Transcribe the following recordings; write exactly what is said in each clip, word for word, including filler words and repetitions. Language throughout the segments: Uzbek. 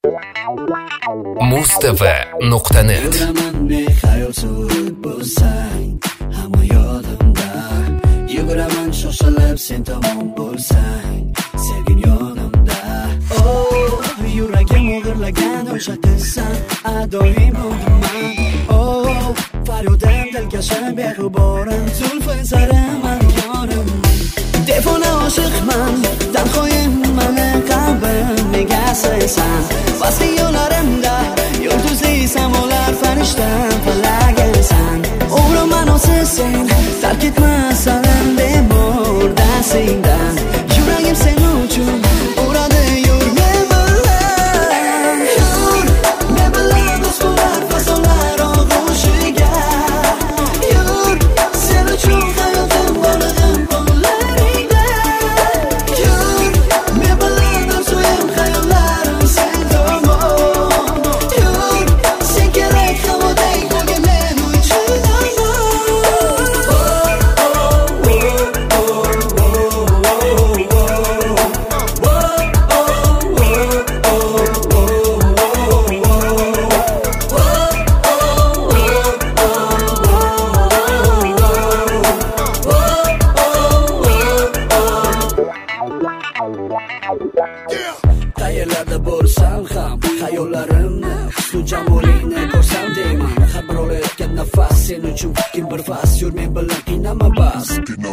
Mustafa nuqta net. Yuraman ne xayol surib bo'lsang, hamma yodimda. Yuguraman shoshilib sen tomon bo'lsang, sevgim yonimda. Oh, yuragim o'g'irlagan o'sha qizsan, adoyim bo'ldiman. Oh, faryodim dilkashim beg'uborim, zulfin saraman yorim. Defona oshiqman, tanhoyimman, qalbim nega saysan. Pastki yo'llarimda yulduzli samolar, farishtam falagisan. Umrim anosiz sen, tark etmasan bemorda sendan. Yuragim sen uchun uradi, yur men bilan. Yur men bilan do'stlar fasonlar og'ushiga. Yur sen uchun hayotim bo'ladim qo'llaringda. Yur men bilan arzuyim hayollarim sen tomon. Yur sen kerak havodek bo'lgin men uchun. Qayerlarda bo'lsam ham xayollarimni, husn jamolingni ko'rsam deyman. Har bir olayotgan nafas sen uchun kim bir fas. Yur men bilan qiynama bas.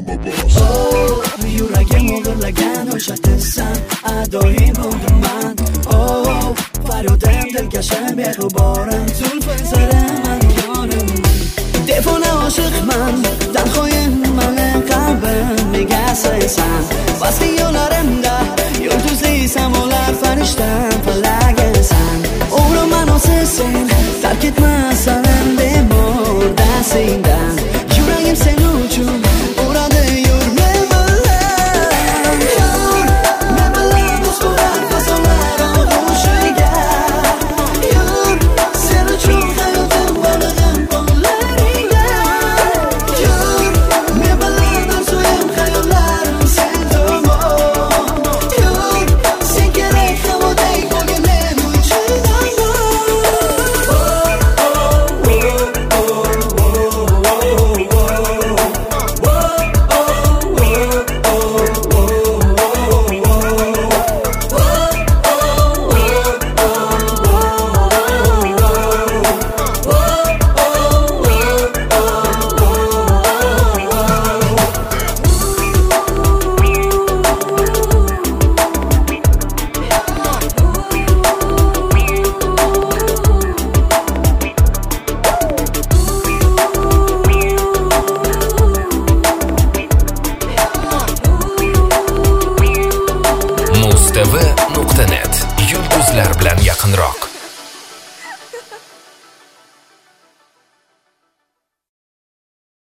Oh, yuragim o'g'irlagan o'sha qizsan, adoyim bo'ldiman. Oh, faryodim dilkashim beg'uborim, zulfin saraman yorim. Defona oshiqman, tanhoyimman, qalbim nega saysan. Pastki yo'llarimda yulduzli samolar, farishtam falagisan. Umrim anosiz sen, tark etmasan bemorda sendan. Yuragim sen uchun uradi, yur men bilan. Yur men bilan do'stlar fasonlar og'ushiga. Yur sen uchun hayotim bo'ladim qo'llaringda. Yur men bilan arzuyim hayollarim sen tomon. Yur sen kerak havodek bo'lgin men uchun. Mustafa nuqta net. Yulduzlar bilan yaqinroq.